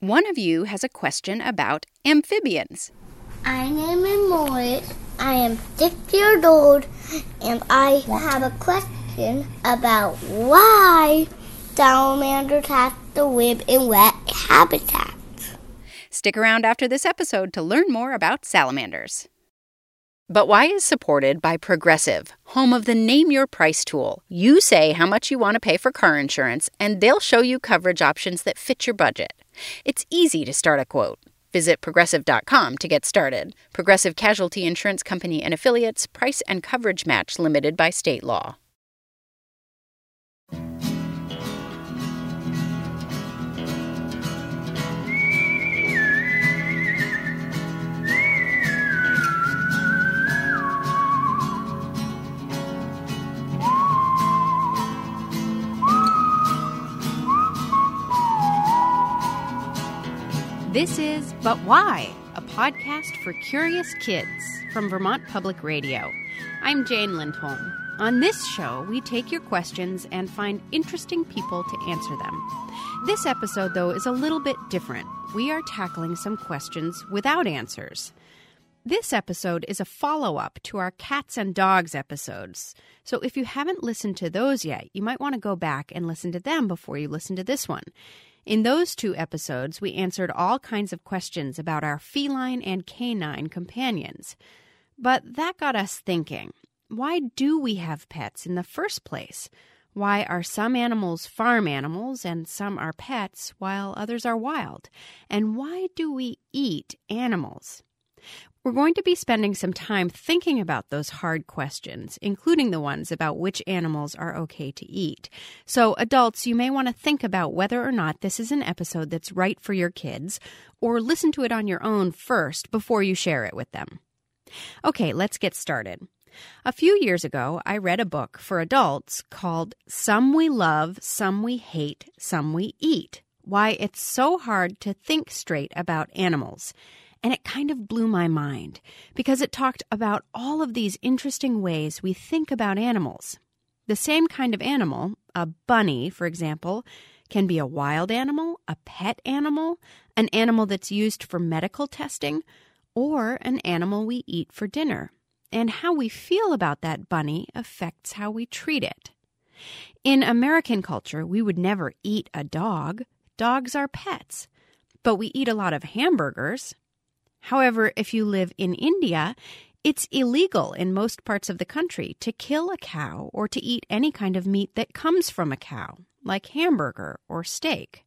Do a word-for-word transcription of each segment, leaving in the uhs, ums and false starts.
One of you has a question about amphibians. My name is Morris. I am six years old, and I have a question about why salamanders have to live in wet habitats. Stick around after this episode to learn more about salamanders. But Why is supported by Progressive, home of the Name Your Price tool. You say how much you want to pay for car insurance, and they'll show you coverage options that fit your budget. It's easy to start a quote. Visit Progressive dot com to get started. Progressive Casualty Insurance Company and Affiliates. Price and coverage match limited by state law. This is But Why, a podcast for curious kids from Vermont Public Radio. I'm Jane Lindholm. On this show, we take your questions and find interesting people to answer them. This episode, though, is a little bit different. We are tackling some questions without answers. This episode is a follow-up to our cats and dogs episodes. So if you haven't listened to those yet, you might want to go back and listen to them before you listen to this one. In those two episodes, we answered all kinds of questions about our feline and canine companions. But that got us thinking, why do we have pets in the first place? Why are some animals farm animals and some are pets while others are wild? And why do we eat animals? We're going to be spending some time thinking about those hard questions, including the ones about which animals are okay to eat. So, adults, you may want to think about whether or not this is an episode that's right for your kids, or listen to it on your own first before you share it with them. Okay, let's get started. A few years ago, I read a book for adults called Some We Love, Some We Hate, Some We Eat: Why It's So Hard to Think Straight About Animals. And it kind of blew my mind because it talked about all of these interesting ways we think about animals. The same kind of animal, a bunny, for example, can be a wild animal, a pet animal, an animal that's used for medical testing, or an animal we eat for dinner. And how we feel about that bunny affects how we treat it. In American culture, we would never eat a dog. Dogs are pets. But we eat a lot of hamburgers. However, if you live in India, it's illegal in most parts of the country to kill a cow or to eat any kind of meat that comes from a cow, like hamburger or steak.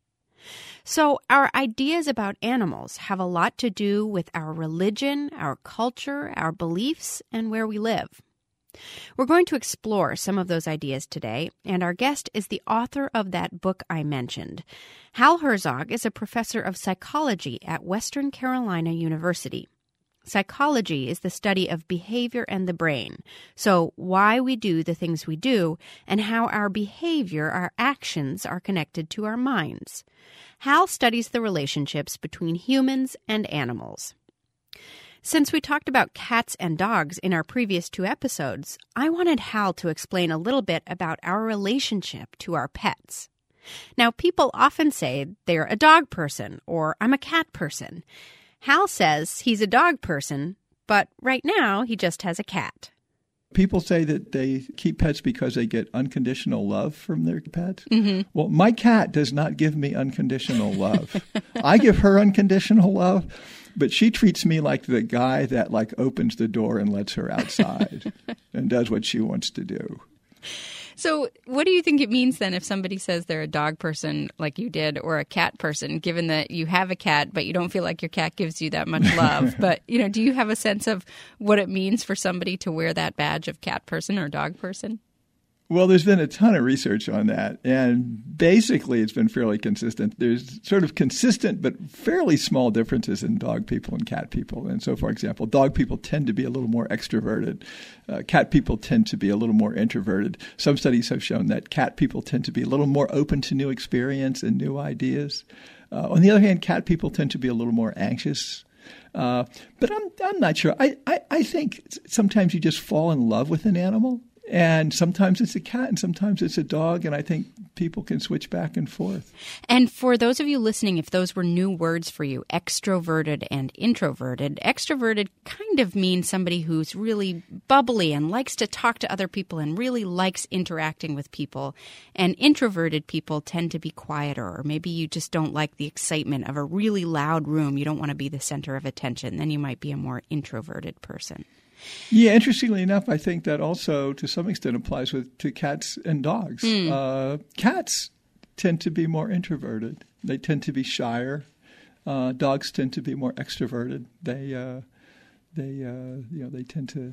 So our ideas about animals have a lot to do with our religion, our culture, our beliefs, and where we live. We're going to explore some of those ideas today, and our guest is the author of that book I mentioned. Hal Herzog is a professor of psychology at Western Carolina University. Psychology is the study of behavior and the brain, so why we do the things we do and how our behavior, our actions, are connected to our minds. Hal studies the relationships between humans and animals. Since we talked about cats and dogs in our previous two episodes, I wanted Hal to explain a little bit about our relationship to our pets. Now, people often say they're a dog person or I'm a cat person. Hal says he's a dog person, but right now he just has a cat. People say that they keep pets because they get unconditional love from their pets. Mm-hmm. Well, my cat does not give me unconditional love. I give her unconditional love. But she treats me like the guy that like opens the door and lets her outside and does what she wants to do. So what do you think it means then if somebody says they're a dog person like you did or a cat person, given that you have a cat but you don't feel like your cat gives you that much love? But, you know, do you have a sense of what it means for somebody to wear that badge of cat person or dog person? Well, there's been a ton of research on that, and basically it's been fairly consistent. There's sort of consistent but fairly small differences in dog people and cat people. And so, for example, dog people tend to be a little more extroverted. Uh, cat people tend to be a little more introverted. Some studies have shown that cat people tend to be a little more open to new experience and new ideas. Uh, on the other hand, cat people tend to be a little more anxious. Uh, but I'm I'm not sure. I, I, I think sometimes you just fall in love with an animal. And sometimes it's a cat and sometimes it's a dog. And I think people can switch back and forth. And for those of you listening, if those were new words for you, extroverted and introverted, extroverted kind of means somebody who's really bubbly and likes to talk to other people and really likes interacting with people. And introverted people tend to be quieter, or maybe you just don't like the excitement of a really loud room. You don't want to be the center of attention. Then you might be a more introverted person. Yeah, interestingly enough, I think that also to some extent applies with to cats and dogs. Mm. Uh, cats tend to be more introverted. They tend to be shyer. Uh, dogs tend to be more extroverted. They, uh, they, uh, you know, they tend to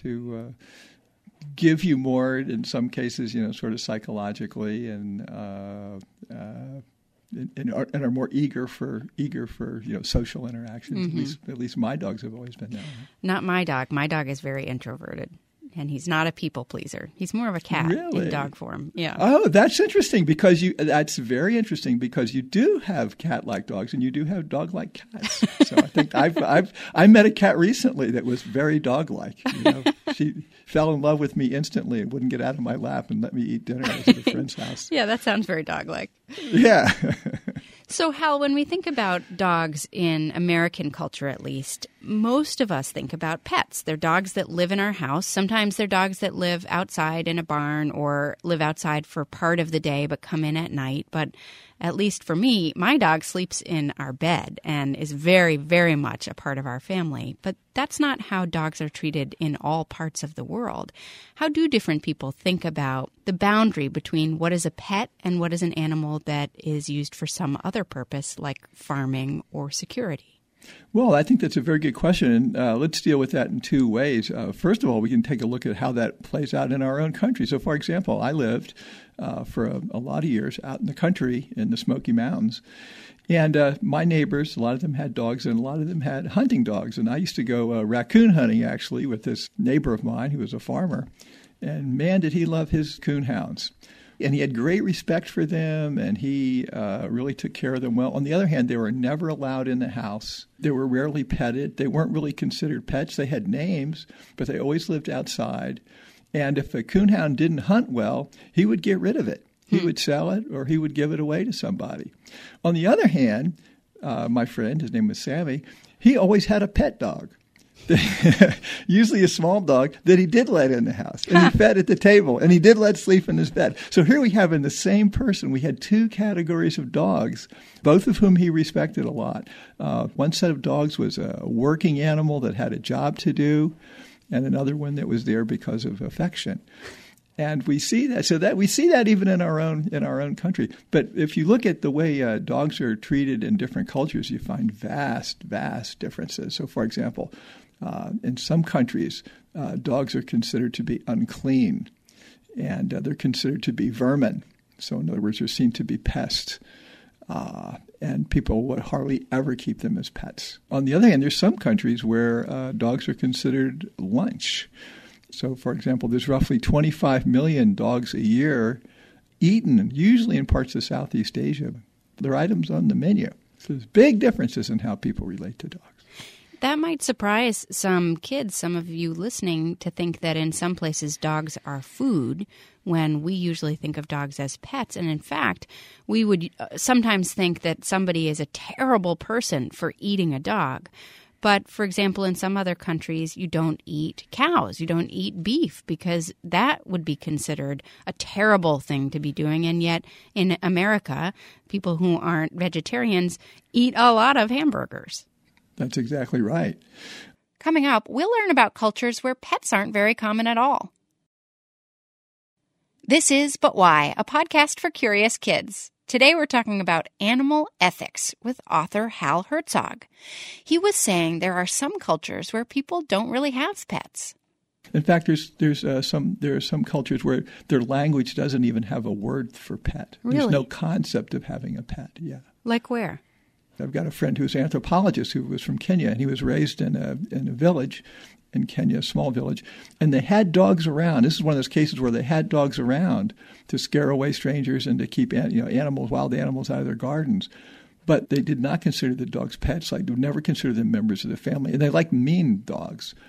to uh, give you more in some cases, you know, sort of psychologically, and uh, uh, and, are, and are more eager for eager for you know social interactions. Mm-hmm. At least at least my dogs have always been that way. Not my dog. My dog is very introverted, and he's not a people pleaser. He's more of a cat really? in dog form. Yeah. Oh, that's interesting because you. That's very interesting because you do have cat-like dogs and you do have dog-like cats. So I think I've I've I met a cat recently that was very dog-like. You know, she fell in love with me instantly and wouldn't get out of my lap and let me eat dinner. I was at a friend's house. Yeah, that sounds very dog-like. Yeah. So, Hal, when we think about dogs in American culture, at least, most of us think about pets. They're dogs that live in our house. Sometimes they're dogs that live outside in a barn or live outside for part of the day but come in at night. But at least for me, my dog sleeps in our bed and is very, very much a part of our family. But that's not how dogs are treated in all parts of the world. How do different people think about the boundary between what is a pet and what is an animal that is used for some other purpose, like farming or security? Well, I think that's a very good question. And uh, let's deal with that in two ways. Uh, first of all, we can take a look at how that plays out in our own country. So, for example, I lived uh, for a, a lot of years out in the country in the Smoky Mountains. And uh, my neighbors, a lot of them had dogs and a lot of them had hunting dogs. And I used to go uh, raccoon hunting, actually, with this neighbor of mine who was a farmer. And man, did he love his coonhounds. And he had great respect for them, and he uh, really took care of them well. On the other hand, they were never allowed in the house. They were rarely petted. They weren't really considered pets. They had names, but they always lived outside. And if a coonhound didn't hunt well, he would get rid of it. He hmm. would sell it, or he would give it away to somebody. On the other hand, uh, my friend, his name was Sammy, he always had a pet dog. Usually a small dog that he did let in the house, and he fed at the table, and he did let sleep in his bed. So here we have in the same person, we had two categories of dogs, both of whom he respected a lot. Uh, one set of dogs was a working animal that had a job to do, and another one that was there because of affection. And we see that, so that we see that even in our own in our own country. But if you look at the way uh, dogs are treated in different cultures, you find vast, vast differences. So, for example, Uh, in some countries, uh, dogs are considered to be unclean, and uh, they're considered to be vermin. So, in other words, they're seen to be pests, uh, and people would hardly ever keep them as pets. On the other hand, there's some countries where uh, dogs are considered lunch. So, for example, there's roughly twenty-five million dogs a year eaten, usually in parts of Southeast Asia. They're items on the menu. So there's big differences in how people relate to dogs. That might surprise some kids, some of you listening, to think that in some places dogs are food when we usually think of dogs as pets. And in fact, we would sometimes think that somebody is a terrible person for eating a dog. But, for example, in some other countries, you don't eat cows, you don't eat beef, because that would be considered a terrible thing to be doing. And yet, in America, people who aren't vegetarians eat a lot of hamburgers. That's exactly right. Coming up, we'll learn about cultures where pets aren't very common at all. This is But Why, a podcast for curious kids. Today we're talking about animal ethics with author Hal Herzog. He was saying there are some cultures where people don't really have pets. In fact, there's there's uh, some there are some cultures where their language doesn't even have a word for pet. Really? There's no concept of having a pet. Yeah. Like where? I've got a friend who's an anthropologist who was from Kenya, and he was raised in a in a village in Kenya, a small village, and they had dogs around. This is one of those cases where they had dogs around to scare away strangers and to keep you know animals, wild animals out of their gardens. But they did not consider the dogs pets. Like, they would never consider them members of the family. And they like mean dogs.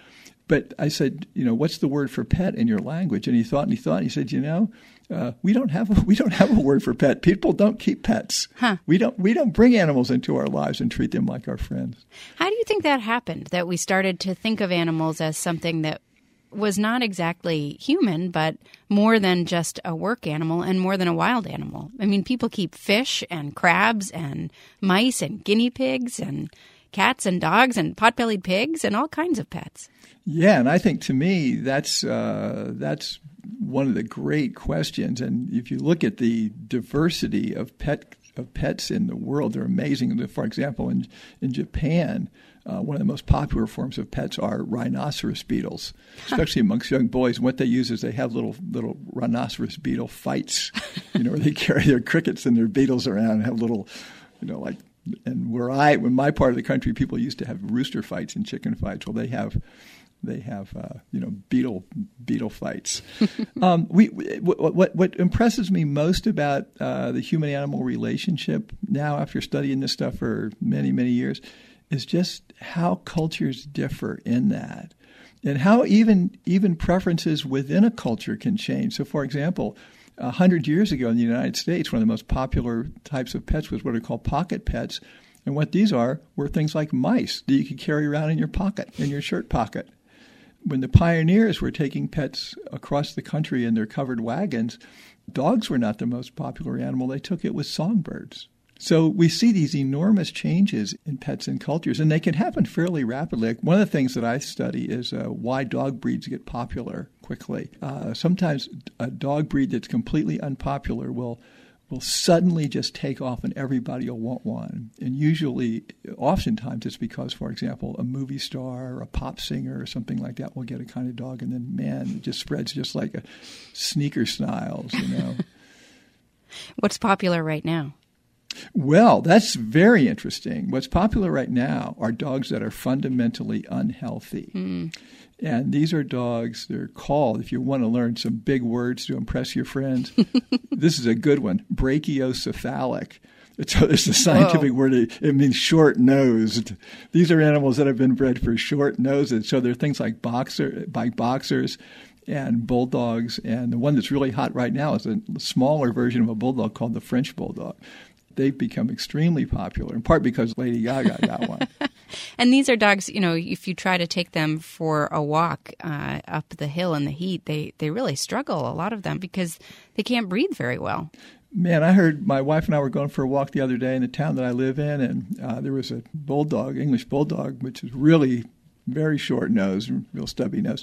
But I said, you know, what's the word for pet in your language? And he thought and he thought, and he said, you know, uh, we don't have a, we don't have a word for pet. People don't keep pets. Huh. We don't we don't bring animals into our lives and treat them like our friends. How do you think that happened, that we started to think of animals as something that was not exactly human, but more than just a work animal and more than a wild animal? I mean, people keep fish and crabs and mice and guinea pigs and cats and dogs and pot-bellied pigs and all kinds of pets. Yeah, and I think to me that's uh, that's one of the great questions. And if you look at the diversity of pet of pets in the world, they're amazing. For example, in in Japan, uh, one of the most popular forms of pets are rhinoceros beetles, especially amongst young boys. And what they use is they have little little rhinoceros beetle fights, you know, where they carry their crickets and their beetles around and have little, you know, like. And where I, in my part of the country, people used to have rooster fights and chicken fights. Well, they have, they have, uh, you know, beetle beetle fights. um, we, what, what what impresses me most about uh, the human-animal relationship now, after studying this stuff for many many years, is just how cultures differ in that, and how even even preferences within a culture can change. So, for example, A hundred years ago in the United States, one of the most popular types of pets was what are called pocket pets. And what these are were things like mice that you could carry around in your pocket, in your shirt pocket. When the pioneers were taking pets across the country in their covered wagons, dogs were not the most popular animal. They took it with songbirds. So we see these enormous changes in pets and cultures, and they can happen fairly rapidly. Like one of the things that I study is uh, why dog breeds get popular quickly. Uh, sometimes a dog breed that's completely unpopular will will suddenly just take off and everybody will want one. And usually, oftentimes it's because, for example, a movie star or a pop singer or something like that will get a kind of dog, and then, man, it just spreads just like a sneaker styles, you know. What's popular right now? Well, that's very interesting. What's popular right now are dogs that are fundamentally unhealthy. Mm. And these are dogs, they're called, if you want to learn some big words to impress your friends, this is a good one, brachiocephalic. It's, it's a scientific Whoa. word. It means short-nosed. These are animals that have been bred for short noses. So they're things like boxer, like boxers and bulldogs. And the one that's really hot right now is a smaller version of a bulldog called the French bulldog. They've become extremely popular, in part because Lady Gaga got one. And these are dogs, you know, if you try to take them for a walk uh, up the hill in the heat, they, they really struggle, a lot of them, because they can't breathe very well. Man, I heard my wife and I were going for a walk the other day in the town that I live in, and uh, there was a bulldog, English bulldog, which is really very short nose, real stubby nose.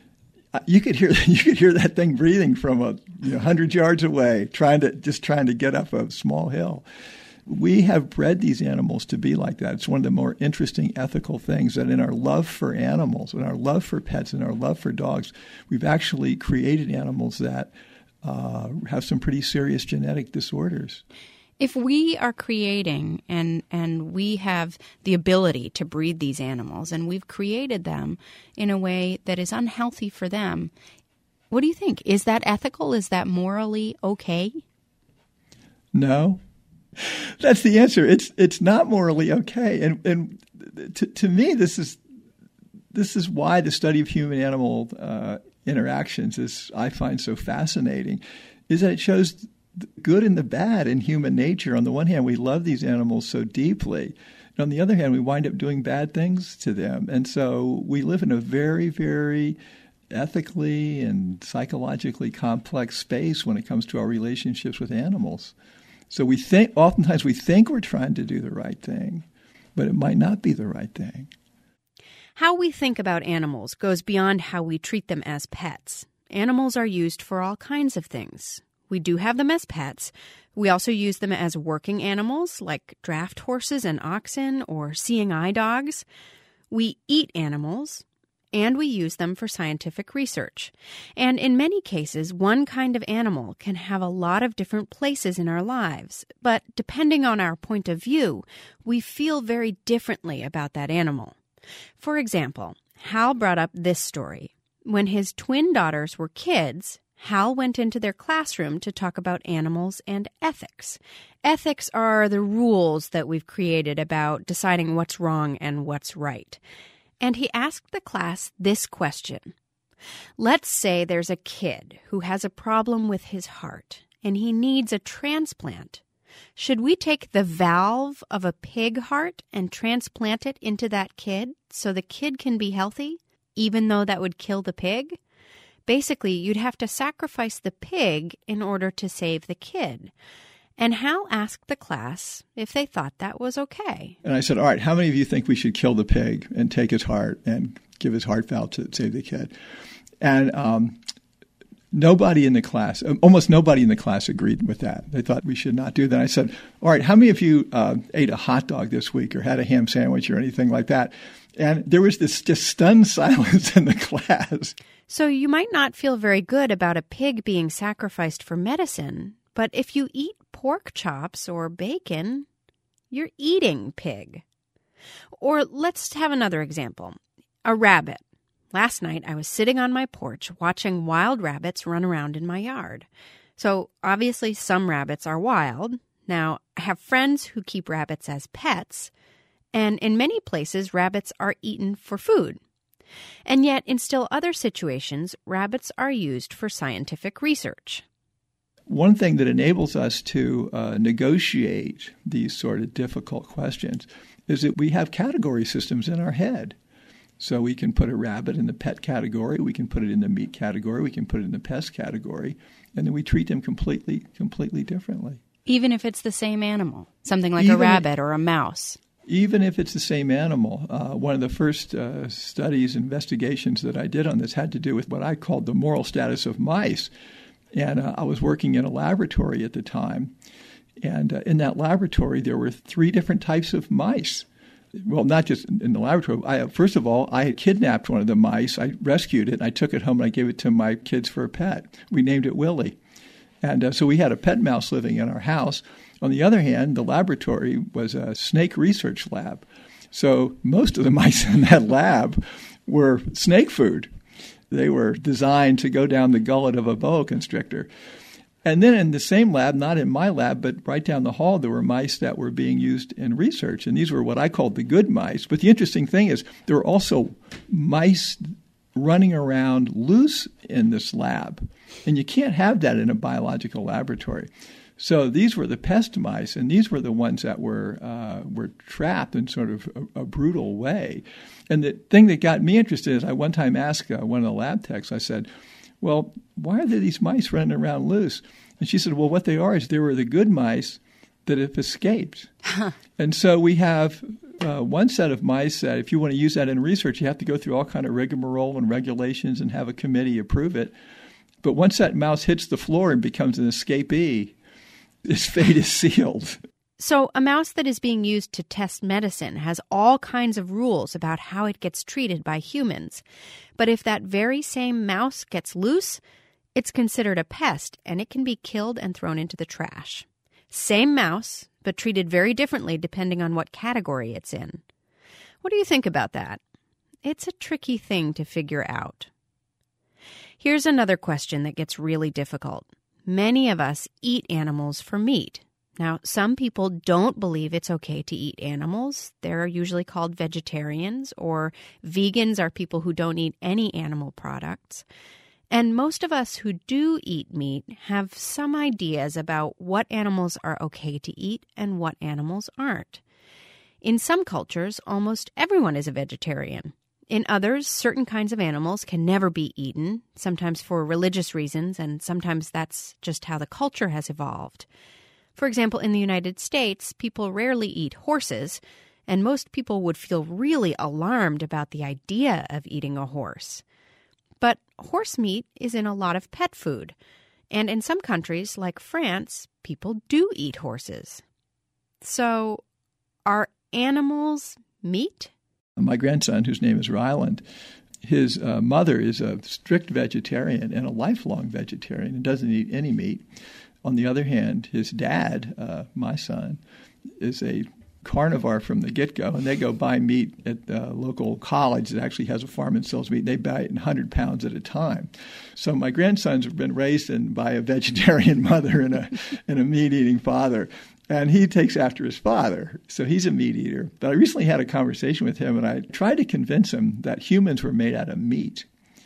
You could hear you could hear that thing breathing from a you know, hundred yards away, trying to just trying to get up a small hill. We have bred these animals to be like that. It's one of the more interesting ethical things that in our love for animals, in our love for pets, and our love for dogs, we've actually created animals that uh, have some pretty serious genetic disorders. If we are creating and and we have the ability to breed these animals and we've created them in a way that is unhealthy for them, what do you think? Is that ethical? Is that morally okay? No. That's the answer. It's it's not morally okay. And and to, to me, this is this is why the study of human-animal uh, interactions is I find so fascinating, is that it shows the good and the bad in human nature. On the one hand, we love these animals so deeply. And on the other hand, we wind up doing bad things to them. And so we live in a very, very ethically and psychologically complex space when it comes to our relationships with animals. So we think, oftentimes we think we're trying to do the right thing, but it might not be the right thing. How we think about animals goes beyond how we treat them as pets. Animals are used for all kinds of things. We do have them as pets. We also use them as working animals, like draft horses and oxen or seeing eye dogs. We eat animals, and we use them for scientific research. And in many cases, one kind of animal can have a lot of different places in our lives. But depending on our point of view, we feel very differently about that animal. For example, Hal brought up this story. When his twin daughters were kids, Hal went into their classroom to talk about animals and ethics. Ethics are the rules that we've created about deciding what's wrong and what's right. And he asked the class this question. Let's say there's a kid who has a problem with his heart and he needs a transplant. Should we take the valve of a pig heart and transplant it into that kid so the kid can be healthy, even though that would kill the pig? Basically, you'd have to sacrifice the pig in order to save the kid. And Hal asked the class if they thought that was okay. And I said, all right, how many of you think we should kill the pig and take his heart and give his heart valve to save the kid? And um, nobody in the class, almost nobody in the class agreed with that. They thought we should not do that. I said, all right, how many of you uh, ate a hot dog this week or had a ham sandwich or anything like that? And there was this just stunned silence in the class. So you might not feel very good about a pig being sacrificed for medicine, but if you eat pork chops or bacon, you're eating pig. Or let's have another example. A rabbit. Last night I was sitting on my porch watching wild rabbits run around in my yard. So obviously some rabbits are wild. Now, I have friends who keep rabbits as pets, and in many places rabbits are eaten for food. And yet, in still other situations, rabbits are used for scientific research. One thing that enables us to uh, negotiate these sort of difficult questions is that we have category systems in our head. So we can put a rabbit in the pet category, we can put it in the meat category, we can put it in the pest category, and then we treat them completely, completely differently. Even if it's the same animal, something like Even a rabbit or a mouse. Even if it's the same animal. Uh, one of the first uh, studies, investigations that I did on this had to do with what I called the moral status of mice. And uh, I was working in a laboratory at the time. And uh, in that laboratory, there were three different types of mice. Well, not just in the laboratory. I, first of all, I had kidnapped one of the mice. I rescued it, and I took it home, and I gave it to my kids for a pet. We named it Willie. And uh, so we had a pet mouse living in our house. On the other hand, the laboratory was a snake research lab. So most of the mice in that lab were snake food. They were designed to go down the gullet of a boa constrictor. And then in the same lab, not in my lab, but right down the hall, there were mice that were being used in research. And these were what I called the good mice. But the interesting thing is there were also mice running around loose in this lab. And you can't have that in a biological laboratory. So these were the pest mice, and these were the ones that were uh, were trapped in sort of a, a brutal way. And the thing that got me interested is I one time asked uh, one of the lab techs, I said, well, why are there these mice running around loose? And she said, well, what they are is they were the good mice that have escaped. And so we have uh, one set of mice that if you want to use that in research, you have to go through all kind of rigmarole and regulations and have a committee approve it. But once that mouse hits the floor and becomes an escapee, its fate is sealed. So a mouse that is being used to test medicine has all kinds of rules about how it gets treated by humans. But if that very same mouse gets loose, it's considered a pest, and it can be killed and thrown into the trash. Same mouse, but treated very differently depending on what category it's in. What do you think about that? It's a tricky thing to figure out. Here's another question that gets really difficult. Many of us eat animals for meat. Now, some people don't believe it's okay to eat animals. They're usually called vegetarians, or vegans are people who don't eat any animal products. And most of us who do eat meat have some ideas about what animals are okay to eat and what animals aren't. In some cultures, almost everyone is a vegetarian. In others, certain kinds of animals can never be eaten, sometimes for religious reasons, and sometimes that's just how the culture has evolved. For example, in the United States, people rarely eat horses, and most people would feel really alarmed about the idea of eating a horse. But horse meat is in a lot of pet food, and in some countries, like France, people do eat horses. So, are animals meat? My grandson, whose name is Ryland, his uh, mother is a strict vegetarian and a lifelong vegetarian and doesn't eat any meat. On the other hand, his dad, uh, my son, is a carnivore from the get-go, and they go buy meat at the local college that actually has a farm and sells meat. They buy it in one hundred pounds at a time. So my grandsons have been raised in, by a vegetarian mother and a, and a meat-eating father. And he takes after his father. So he's a meat eater. But I recently had a conversation with him, and I tried to convince him that humans were made out of meat.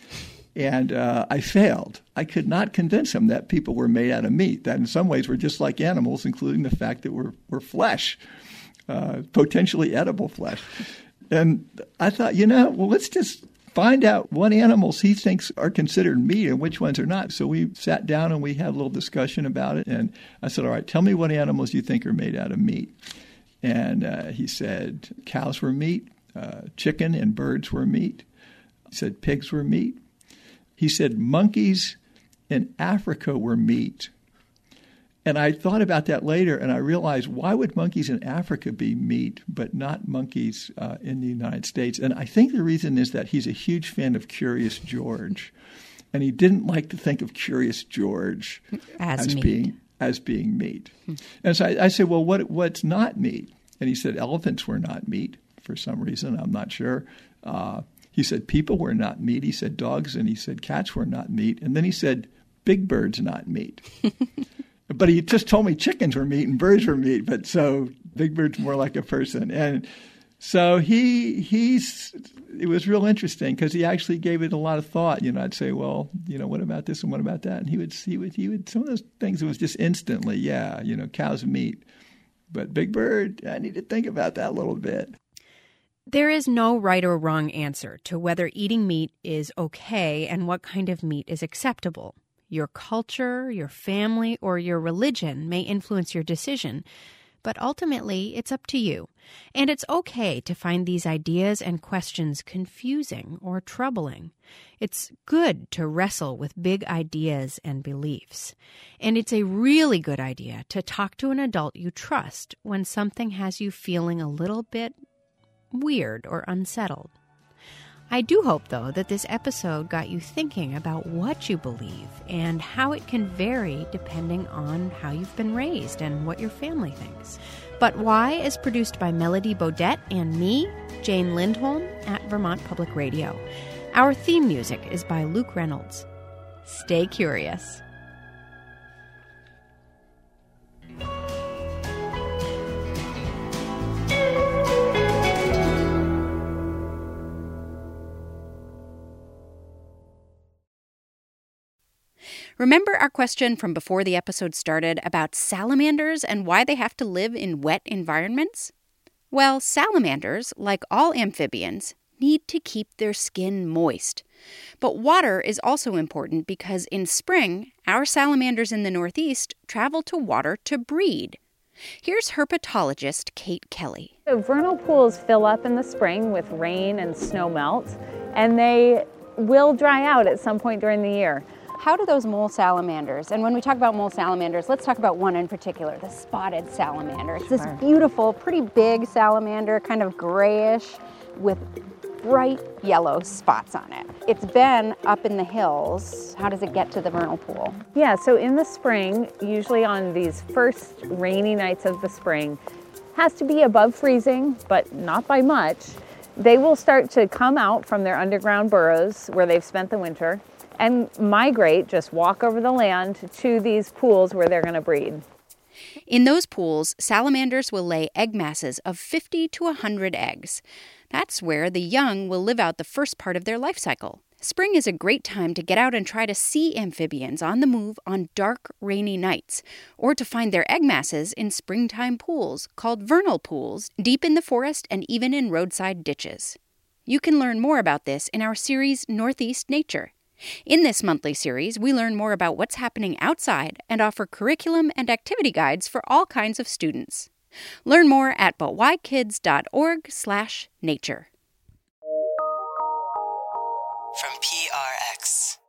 And uh, I failed. I could not convince him that people were made out of meat, that in some ways we're just like animals, including the fact that we're, we're flesh, uh, potentially edible flesh. And I thought, you know, well, let's just find out what animals he thinks are considered meat and which ones are not. So we sat down and we had a little discussion about it. And I said, all right, tell me what animals you think are made out of meat. And uh, he said cows were meat, uh, chicken and birds were meat. He said pigs were meat. He said monkeys in Africa were meat. And I thought about that later, and I realized, why would monkeys in Africa be meat, but not monkeys uh, in the United States? And I think the reason is that he's a huge fan of Curious George, and he didn't like to think of Curious George as, as meat. being as being meat. Hmm. And so I, I said, well, what what's not meat? And he said elephants were not meat for some reason. I'm not sure. Uh, he said people were not meat. He said dogs and he said cats were not meat. And then he said big birds not meat. But he just told me chickens were meat and birds were meat. But so Big Bird's more like a person. And so he he's it was real interesting because he actually gave it a lot of thought. You know, I'd say, well, you know, what about this and what about that? And he would he would he would some of those things it was just instantly, yeah, you know, cow's meat. But Big Bird, I need to think about that a little bit. There is no right or wrong answer to whether eating meat is okay and what kind of meat is acceptable. Your culture, your family, or your religion may influence your decision, but ultimately it's up to you. And it's okay to find these ideas and questions confusing or troubling. It's good to wrestle with big ideas and beliefs. And it's a really good idea to talk to an adult you trust when something has you feeling a little bit weird or unsettled. I do hope, though, that this episode got you thinking about what you believe and how it can vary depending on how you've been raised and what your family thinks. But Why is produced by Melody Bodette and me, Jane Lindholm, at Vermont Public Radio. Our theme music is by Luke Reynolds. Stay curious. Remember our question from before the episode started about salamanders and why they have to live in wet environments? Well, salamanders, like all amphibians, need to keep their skin moist. But water is also important because in spring, our salamanders in the Northeast travel to water to breed. Here's herpetologist Kate Kelly. So vernal pools fill up in the spring with rain and snow melt, and they will dry out at some point during the year. How do those mole salamanders, and when we talk about mole salamanders, let's talk about one in particular, the spotted salamander. It's this beautiful, pretty big salamander, kind of grayish with bright yellow spots on it. It's been up in the hills. How does it get to the vernal pool? Yeah, so in the spring, usually on these first rainy nights of the spring, has to be above freezing, but not by much. They will start to come out from their underground burrows where they've spent the winter and migrate, just walk over the land to these pools where they're going to breed. In those pools, salamanders will lay egg masses of fifty to one hundred eggs. That's where the young will live out the first part of their life cycle. Spring is a great time to get out and try to see amphibians on the move on dark, rainy nights, or to find their egg masses in springtime pools called vernal pools, deep in the forest and even in roadside ditches. You can learn more about this in our series Northeast Nature. In this monthly series, we learn more about what's happening outside and offer curriculum and activity guides for all kinds of students. Learn more at but why kids dot org slash nature. From P R X.